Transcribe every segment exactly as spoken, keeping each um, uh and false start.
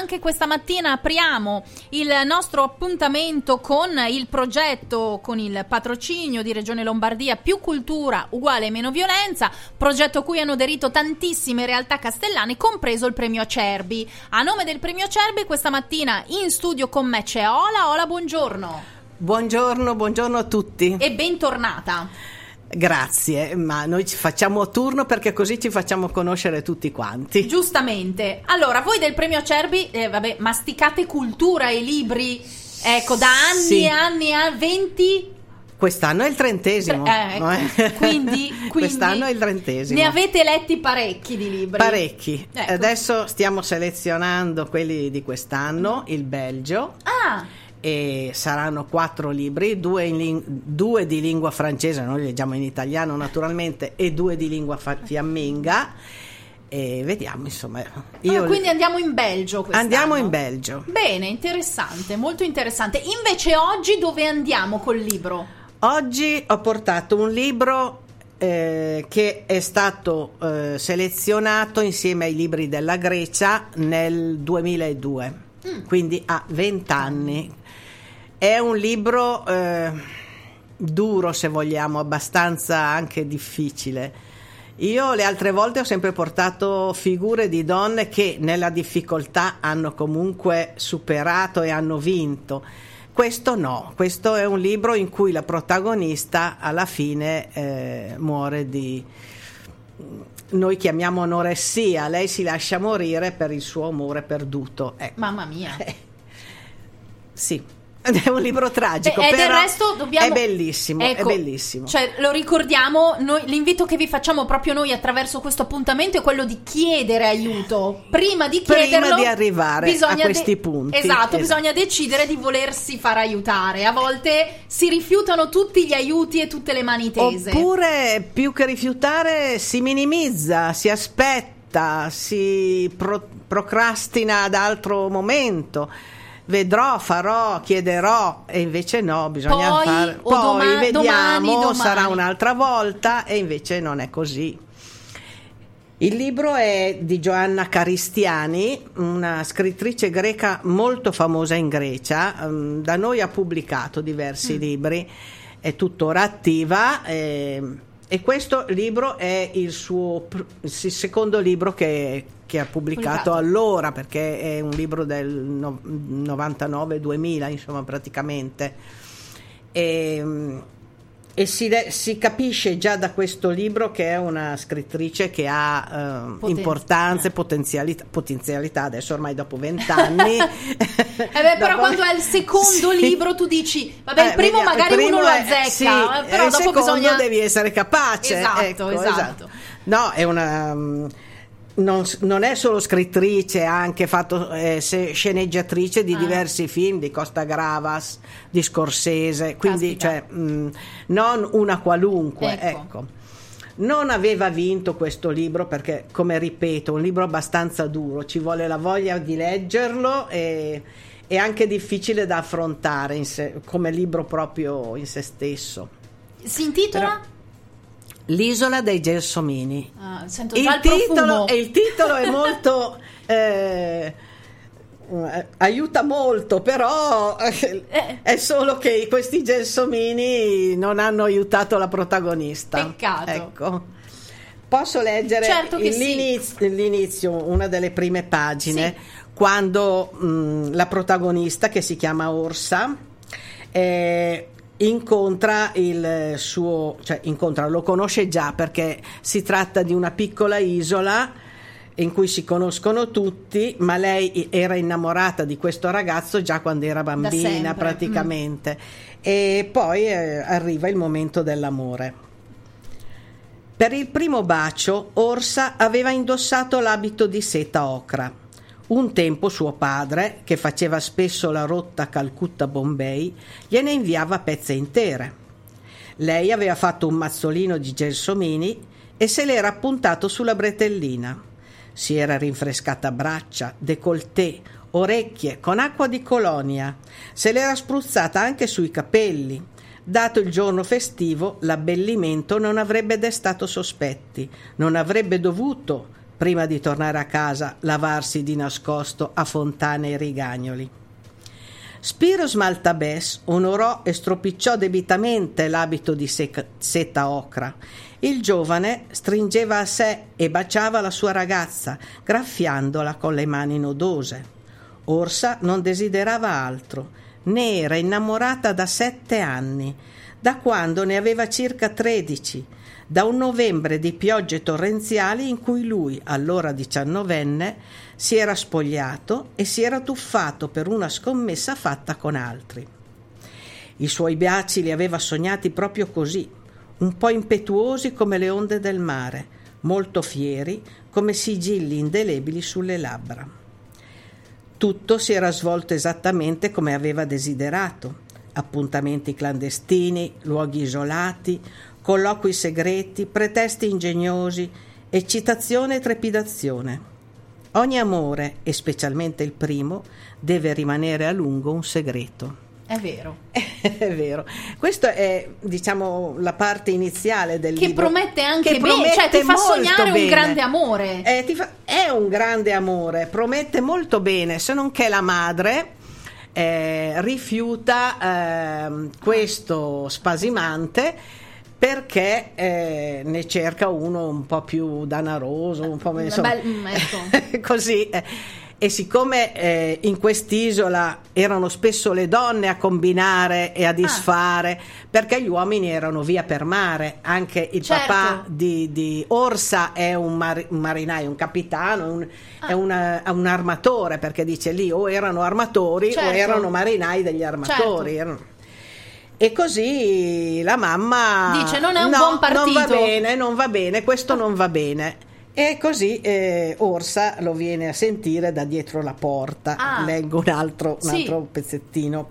anche questa mattina apriamo il nostro appuntamento con il progetto, con il patrocinio di Regione Lombardia Più Cultura uguale meno violenza, progetto a cui hanno aderito tantissime realtà castellane, compreso il premio Acerbi. A nome del premio Acerbi questa mattina in studio con me c'è Ola. Ola, buongiorno. Buongiorno, buongiorno a tutti. E bentornata. Grazie, ma noi ci facciamo a turno perché così ci facciamo conoscere tutti quanti. Giustamente. Allora, voi del premio Acerbi, eh, vabbè, masticate cultura e libri, ecco, da anni Sì. e anni, a venti... Quest'anno è il trentesimo. Eh, ecco. quindi, quindi Quest'anno è il trentesimo. Ne avete letti parecchi di libri? Parecchi. Ecco. Adesso stiamo selezionando quelli di quest'anno, il Belgio. Ah, E saranno quattro libri, due, in ling- due di lingua francese, noi li leggiamo in italiano naturalmente, e due di lingua fa- fiamminga. E vediamo, insomma. Io ah, quindi andiamo in Belgio quest'anno. Andiamo in Belgio. Bene, interessante, molto interessante. Invece oggi dove andiamo col libro? Oggi ho portato un libro eh, che è stato eh, selezionato insieme ai libri della Grecia nel duemiladue, mm. quindi ha vent'anni. È un libro eh, duro, se vogliamo, abbastanza anche difficile. Io le altre volte ho sempre portato figure di donne che nella difficoltà hanno comunque superato e hanno vinto. Questo no, questo è un libro in cui la protagonista alla fine eh, muore di, noi chiamiamo anoressia, lei si lascia morire per il suo amore perduto. Ecco. Mamma mia. Eh, sì. È un libro tragico, Beh, e però del resto dobbiamo... è bellissimo, ecco, è bellissimo. Cioè, lo ricordiamo, noi, l'invito che vi facciamo proprio noi attraverso questo appuntamento è quello di chiedere aiuto. Prima di chiederlo, prima di arrivare a questi de- punti. Esatto, esatto, bisogna decidere di volersi far aiutare. A volte si rifiutano tutti gli aiuti e tutte le mani tese. Oppure, più che rifiutare, si minimizza, si aspetta, si pro- procrastina ad altro momento. Vedrò, farò, chiederò, e invece no, bisogna poi, fare. O Poi doma- vediamo, domani, domani. sarà un'altra volta, e invece non è così. Il libro è di Joanna Caristiani, una scrittrice greca molto famosa in Grecia. Da noi ha pubblicato diversi mm. libri, è tuttora attiva. E, e questo libro è il suo il secondo libro che che ha pubblicato, pubblicato allora, perché è un libro del no, novantanove duemila, insomma, praticamente. E, e si, si capisce già da questo libro che è una scrittrice che ha eh, Potenza. importanze, potenzialità, potenzialità, adesso ormai dopo vent'anni. eh beh, però dopo, quando è il secondo sì. libro tu dici, vabbè, il eh, primo vediamo, magari il primo uno lo è, azzecca, sì, però il dopo secondo bisogna... devi essere capace. Esatto, ecco, esatto. esatto. No, è una... Um, Non, non è solo scrittrice, ha anche fatto eh, sceneggiatrice di ah. diversi film, di Costa Gravas, di Scorsese, quindi cioè, mh, non una qualunque. Ecco. ecco. Non aveva vinto questo libro perché, come ripeto, è un libro abbastanza duro, ci vuole la voglia di leggerlo e è anche difficile da affrontare in sé, come libro proprio in se stesso. Si intitola? Però, L'isola dei Gelsomini. Ah, sento il, già il titolo, il titolo è molto eh, aiuta molto, però eh. è solo che questi gelsomini non hanno aiutato la protagonista. Peccato. Ecco. Posso leggere certo che l'inizio, sì. l'inizio, una delle prime pagine, sì. quando mh, la protagonista, che si chiama Orsa, eh, incontra il suo, cioè incontra, lo conosce già perché si tratta di una piccola isola in cui si conoscono tutti, ma lei era innamorata di questo ragazzo già quando era bambina praticamente mm. e poi eh, arriva il momento dell'amore. Per il primo bacio Orsa aveva indossato l'abito di seta ocra. Un tempo suo padre, che faceva spesso la rotta Calcutta-Bombay, gliene inviava pezze intere. Lei aveva fatto un mazzolino di gelsomini e se l'era appuntato sulla bretellina. Si era rinfrescata braccia, décolleté, orecchie con acqua di colonia. Se l'era spruzzata anche sui capelli. Dato il giorno festivo, l'abbellimento non avrebbe destato sospetti, non avrebbe dovuto prima di tornare a casa lavarsi di nascosto a fontane e rigagnoli. Spiros Maltabès onorò e stropicciò debitamente l'abito di seta ocra. Il giovane stringeva a sé e baciava la sua ragazza, graffiandola con le mani nodose. Orsa non desiderava altro, ne era innamorata da sette anni, da quando ne aveva circa tredici, da un novembre di piogge torrenziali in cui lui, allora diciannovenne, si era spogliato e si era tuffato per una scommessa fatta con altri. I suoi baci li aveva sognati proprio così, un po' impetuosi come le onde del mare, molto fieri come sigilli indelebili sulle labbra. Tutto si era svolto esattamente come aveva desiderato: appuntamenti clandestini, luoghi isolati, colloqui segreti, pretesti ingegnosi, eccitazione e trepidazione. Ogni amore, e specialmente il primo, deve rimanere a lungo un segreto. È vero. È vero. Questa è, diciamo, la parte iniziale del che libro. Promette anche che bene, promette cioè ti fa sognare bene. un grande amore. Eh, ti fa, è un grande amore, promette molto bene, se non che la madre eh, rifiuta eh, questo spasimante perché eh, ne cerca uno un po' più danaroso, un po' insomma, Beh, ecco. così. Eh. E siccome eh, in quest'isola erano spesso le donne a combinare e a disfare, ah. perché gli uomini erano via per mare, anche il certo. papà di, di Orsa è un, mar- un marinaio, un capitano, un, ah. è una, un armatore, perché dice lì o erano armatori certo. o erano marinai degli armatori. Certo. Erano... E così la mamma dice non è un no, buon partito. Non va bene, non va bene, questo ah. non va bene. E così eh, Orsa lo viene a sentire da dietro la porta. Ah. Leggo un altro, un sì. altro pezzettino.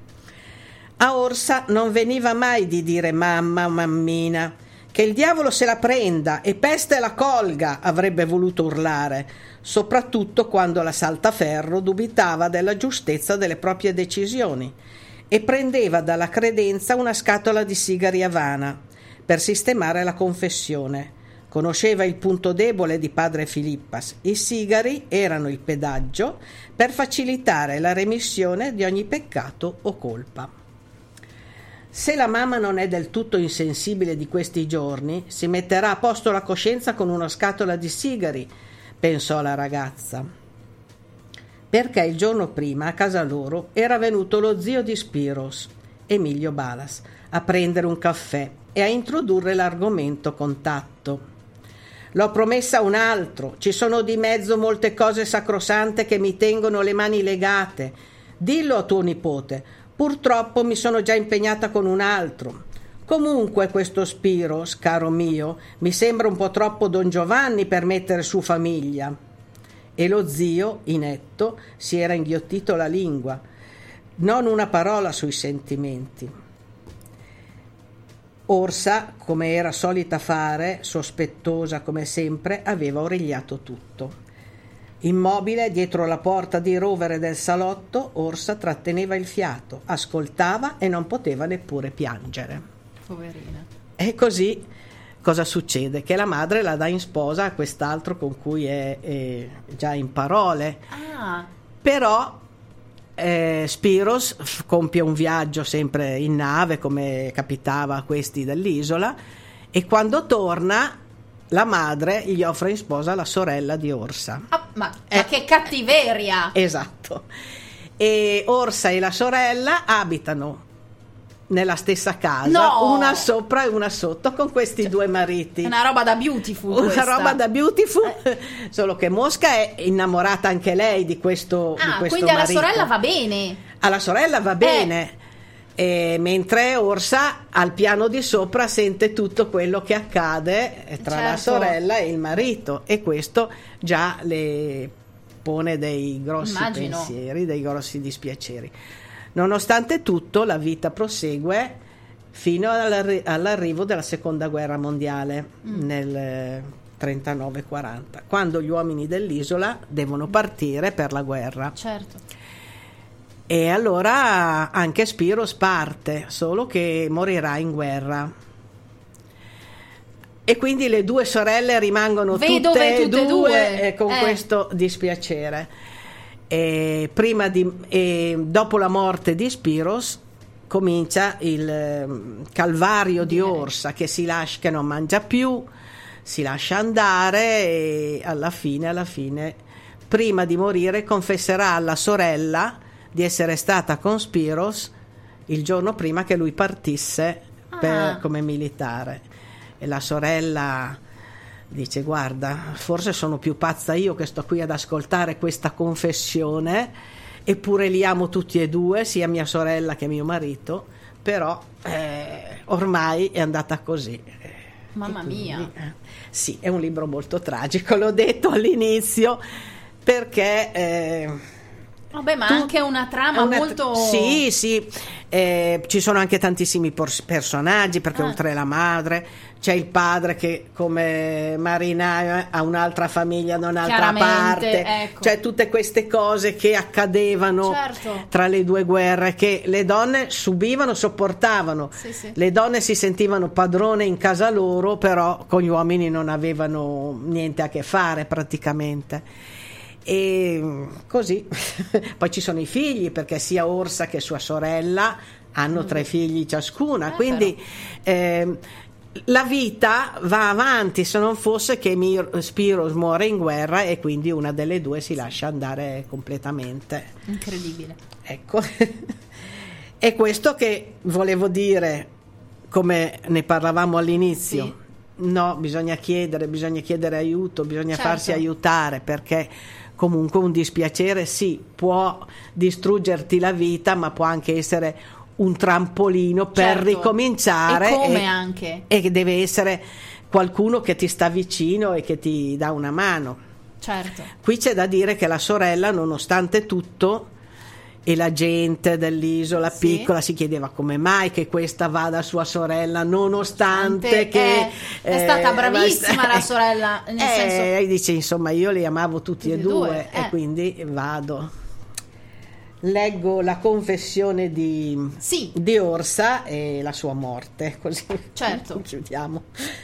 A Orsa non veniva mai di dire mamma, mammina, che il diavolo se la prenda e peste la colga, avrebbe voluto urlare, soprattutto quando la Saltaferro dubitava della giustezza delle proprie decisioni e prendeva dalla credenza una scatola di sigari Havana per sistemare la confessione. Conosceva il punto debole di padre Filippas: i sigari erano il pedaggio per facilitare la remissione di ogni peccato o colpa. Se la mamma non è del tutto insensibile di questi giorni, si metterà a posto la coscienza con una scatola di sigari, pensò la ragazza. Perché il giorno prima a casa loro era venuto lo zio di Spiros, Emilio Balas, a prendere un caffè e a introdurre l'argomento con tatto. L'ho promessa a un altro, ci sono di mezzo molte cose sacrosante che mi tengono le mani legate. Dillo a tuo nipote, purtroppo mi sono già impegnata con un altro. Comunque questo Spiros, caro mio, mi sembra un po' troppo Don Giovanni per mettere su famiglia. E lo zio, inetto, si era inghiottito la lingua. Non una parola sui sentimenti. Orsa, come era solita fare, sospettosa come sempre, aveva origliato tutto. Immobile dietro la porta di rovere del salotto, Orsa tratteneva il fiato, ascoltava e non poteva neppure piangere. Poverina. E così cosa succede? Che la madre la dà in sposa a quest'altro con cui è, è già in parole. Ah. Però Eh, Spiros f- compie un viaggio sempre in nave, come capitava a questi dell'isola, e quando torna la madre gli offre in sposa la sorella di Orsa. Ah, ma, eh, ma che cattiveria! Esatto. E Orsa e la sorella abitano nella stessa casa, no! una sopra e una sotto, con questi cioè, due mariti. Una roba da Beautiful. Una questa. roba da Beautiful, eh. solo che Mosca è innamorata anche lei di questo, ah, di questo quindi marito. alla sorella va bene. Alla sorella va bene, eh. E mentre Orsa al piano di sopra sente tutto quello che accade tra certo. la sorella e il marito, e questo già le pone dei grossi Immagino. pensieri, dei grossi dispiaceri. Nonostante tutto, la vita prosegue fino all'arri- all'arrivo della seconda guerra mondiale mm. nel trentanove quaranta, quando gli uomini dell'isola devono partire per la guerra. Certo. E allora anche Spiros parte, solo che morirà in guerra. e quindi le due sorelle rimangono Vedove tutte, tutte e due, due. eh, con Eh. questo dispiacere. E prima di, e dopo la morte di Spiros comincia il eh, calvario di Orsa, che si lascia, che non mangia più, si lascia andare e alla fine, alla fine, prima di morire, confesserà alla sorella di essere stata con Spiros il giorno prima che lui partisse per, Ah. come militare. E la sorella dice: guarda, forse sono più pazza io che sto qui ad ascoltare questa confessione, eppure li amo tutti e due, sia mia sorella che mio marito, però eh, ormai è andata così. Mamma quindi, mia. eh, sì, è un libro molto tragico, l'ho detto all'inizio, perché eh, Vabbè, ma tu- anche una trama una- molto... Sì, sì, eh, ci sono anche tantissimi por- personaggi, perché Ah. oltre alla madre c'è il padre che come marinaio ha un'altra famiglia da un'altra Chiaramente, parte, ecco. cioè tutte queste cose che accadevano Certo. tra le due guerre, che le donne subivano, sopportavano. Sì, sì. Le donne si sentivano padrone in casa loro, però con gli uomini non avevano niente a che fare praticamente. E così poi ci sono i figli, perché sia Orsa che sua sorella hanno tre figli ciascuna, Eh, quindi ehm, la vita va avanti, se non fosse che Mir- Spiros muore in guerra e quindi una delle due si lascia andare completamente. Incredibile. Ecco. È questo che volevo dire, come ne parlavamo all'inizio. Sì. No, bisogna chiedere, bisogna chiedere aiuto, bisogna Certo. farsi aiutare, perché comunque un dispiacere sì, può distruggerti la vita, ma può anche essere un trampolino per Certo. ricominciare, E come anche. e che deve essere qualcuno che ti sta vicino e che ti dà una mano. Certo. Qui c'è da dire che la sorella, nonostante tutto, e la gente dell'isola Sì. piccola si chiedeva come mai che questa vada a sua sorella, nonostante Tante- che eh, è stata eh, bravissima la sorella, nel eh, senso- lei dice, insomma, io li amavo tutti, Tutti e e due, due, e eh. quindi vado. Leggo la confessione di, Sì. di Orsa e la sua morte, così Certo. chiudiamo.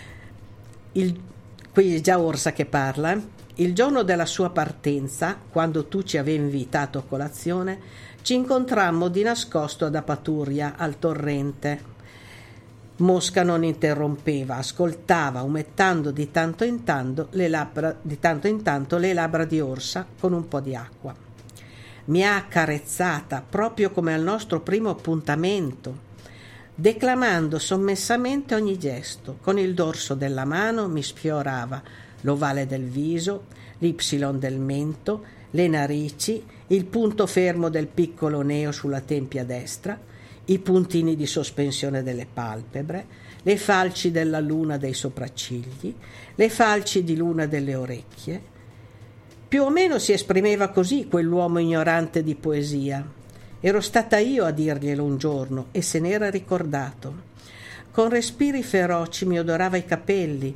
Il, qui è già Orsa che parla. Il giorno della sua partenza, quando tu ci avevi invitato a colazione, ci incontrammo di nascosto ad Apaturia, al torrente. Mosca non interrompeva, ascoltava, umettando di tanto in tanto le labbra di, tanto in tanto le labbra di Orsa con un po' di acqua. Mi ha accarezzata proprio come al nostro primo appuntamento, declamando sommessamente ogni gesto. Con il dorso della mano mi sfiorava l'ovale del viso, l'ipsilon del mento, le narici, il punto fermo del piccolo neo sulla tempia destra, i puntini di sospensione delle palpebre, le falci della luna dei sopraccigli, le falci di luna delle orecchie. Più o meno si esprimeva così quell'uomo ignorante di poesia. Ero stata io a dirglielo un giorno e se n'era ricordato. Con respiri feroci mi odorava i capelli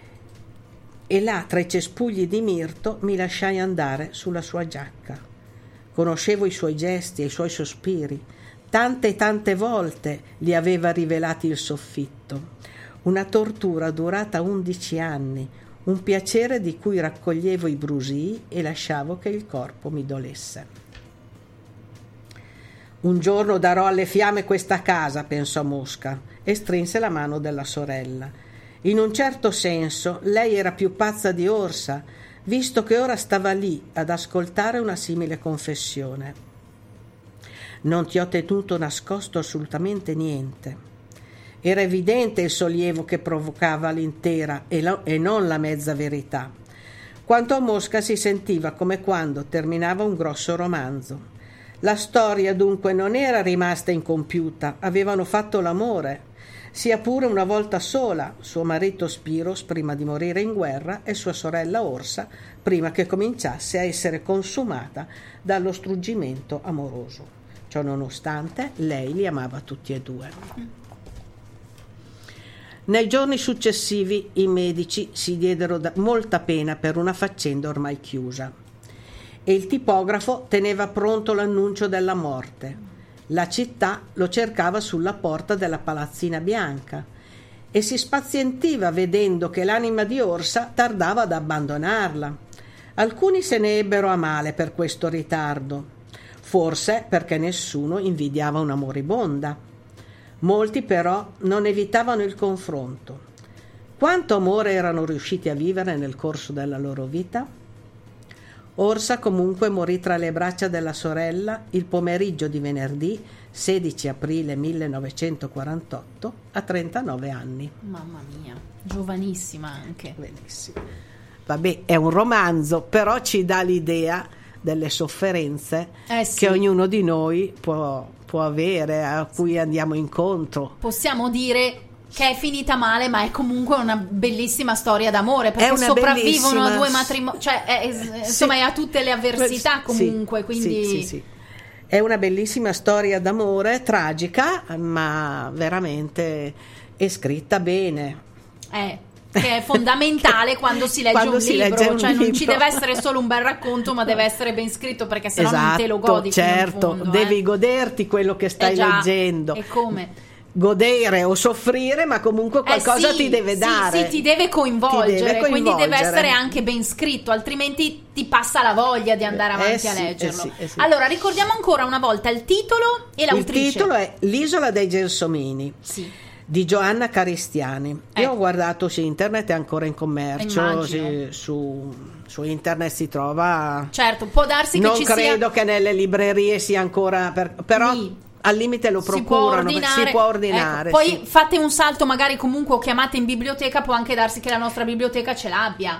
e là tra i cespugli di mirto mi lasciai andare sulla sua giacca. Conoscevo i suoi gesti e i suoi sospiri. Tante e tante volte li aveva rivelati il soffitto. Una tortura durata undici anni, un piacere di cui raccoglievo i brusii e lasciavo che il corpo mi dolesse. Un giorno darò alle fiamme questa casa, pensò Mosca, e strinse la mano della sorella. In un certo senso lei era più pazza di Orsa, visto che ora stava lì ad ascoltare una simile confessione. Non ti ho tenuto nascosto assolutamente niente. Era evidente il sollievo che provocava l'intera e, la, e non la mezza verità. Quanto a Mosca si sentiva come quando terminava un grosso romanzo. La storia dunque non era rimasta incompiuta, avevano fatto l'amore, sia pure una volta sola, suo marito Spiros prima di morire in guerra e sua sorella Orsa prima che cominciasse a essere consumata dallo struggimento amoroso. Ciò nonostante, lei li amava tutti e due. Nei giorni successivi i medici si diedero da molta pena per una faccenda ormai chiusa e il tipografo teneva pronto l'annuncio della morte. La città lo cercava sulla porta della Palazzina Bianca e si spazientiva vedendo che l'anima di Orsa tardava ad abbandonarla. Alcuni se ne ebbero a male per questo ritardo, forse perché nessuno invidiava una moribonda. Molti però non evitavano il confronto. Quanto amore erano riusciti a vivere nel corso della loro vita? Orsa comunque morì tra le braccia della sorella il pomeriggio di venerdì sedici aprile millenovecentoquarantotto a trentanove anni. Mamma mia, giovanissima anche. Benissimo. Vabbè, è un romanzo, però ci dà l'idea delle sofferenze eh sì. che ognuno di noi può, può avere, a cui andiamo incontro. Possiamo dire che è finita male, ma è comunque una bellissima storia d'amore, perché sopravvivono bellissima... a due matrimoni, cioè è, sì. insomma è a tutte le avversità comunque, sì, quindi sì, sì, sì. È una bellissima storia d'amore, tragica, ma veramente è scritta bene. Eh, che è fondamentale che, quando si legge quando un si libro, legge un cioè libro. Non ci deve essere solo un bel racconto, ma deve essere ben scritto, perché sennò esatto, non te lo godi. Certo, fondo, devi eh. goderti quello che stai eh già, leggendo. E come? Godere o soffrire, ma comunque qualcosa eh sì, ti deve sì, dare. Sì, ti deve coinvolgere, ti deve coinvolgere, quindi deve essere anche ben scritto, altrimenti ti passa la voglia di andare avanti eh sì, a leggerlo. Eh sì, eh sì. Allora, ricordiamo ancora una volta il titolo e l'autrice. Il titolo è L'isola dei Gelsomini. Sì. Di Gioanna Caristiani. Ecco. Io ho guardato su internet, è ancora in commercio, sì, su, su internet si trova. Certo, può darsi che non ci credo sia... che nelle librerie sia ancora per... però Lì. Al limite lo procurano, si può ordinare, si può ordinare ecco, poi sì. fate un salto magari comunque o chiamate in biblioteca, può anche darsi che la nostra biblioteca ce l'abbia.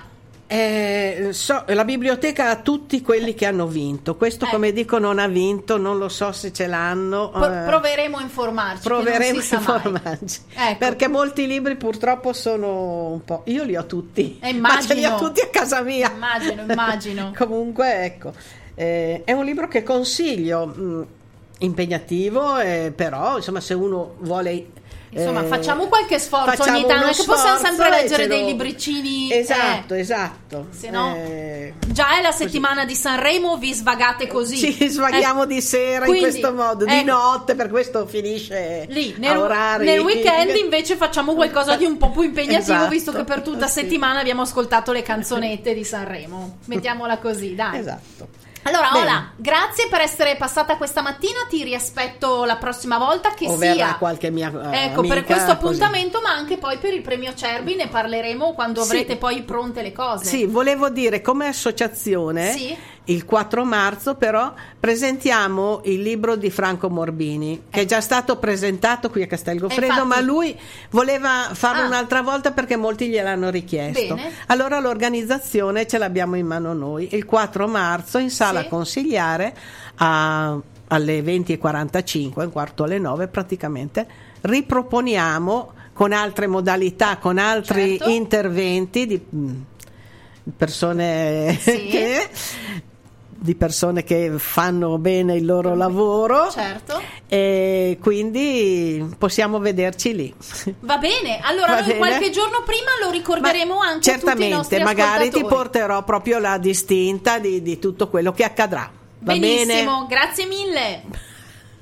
Eh, so, la biblioteca ha tutti quelli che hanno vinto. Questo, eh. come dico, non ha vinto, non lo so se ce l'hanno. Pro- proveremo a informarci. Proveremo a informarci. Ecco. Perché molti libri purtroppo sono un po'. Io li ho tutti, eh, ma ce li ho tutti a casa mia. Immagino, immagino. Comunque, ecco, eh, è un libro che consiglio. Mh, impegnativo, eh, però insomma, se uno vuole. Insomma, eh, facciamo qualche sforzo ogni tanto, che possiamo sempre leggere dei libricini. Esatto, eh. esatto. Se no, eh, già è la così. Settimana di Sanremo, vi svagate così. Ci svaghiamo eh. di sera. Quindi, in questo modo, ecco, di notte, per questo finisce lì. Nel, a orari. Nel weekend invece facciamo qualcosa di un po' più impegnativo, esatto, visto che per tutta sì. settimana abbiamo ascoltato le canzonette di Sanremo. Mettiamola così, dai. Esatto. Allora, Bene. Ola, grazie per essere passata questa mattina, ti riaspetto la prossima volta che o sia verrà qualche mia uh, ecco, amica, per questo appuntamento, così. Ma anche poi per il premio Cerbi ne parleremo quando sì. avrete poi pronte le cose. Sì, volevo dire, come associazione, sì. il quattro marzo però presentiamo il libro di Franco Morbini, che è già stato presentato qui a Castel Goffredo, infatti... ma lui voleva farlo ah. un'altra volta perché molti gliel'hanno richiesto. Bene. Allora l'organizzazione ce l'abbiamo in mano noi, il quattro marzo in sala sì. consigliare a, alle venti e quarantacinque, un quarto alle nove praticamente, riproponiamo con altre modalità, con altri certo. interventi di persone sì. che di persone che fanno bene il loro lavoro, certo, e quindi possiamo vederci lì. Va bene, allora Va noi bene? qualche giorno prima lo ricorderemo Ma anche a tutti i nostri certamente, magari ti ascoltatori. porterò proprio la distinta di, di tutto quello che accadrà. Va benissimo, bene? grazie mille.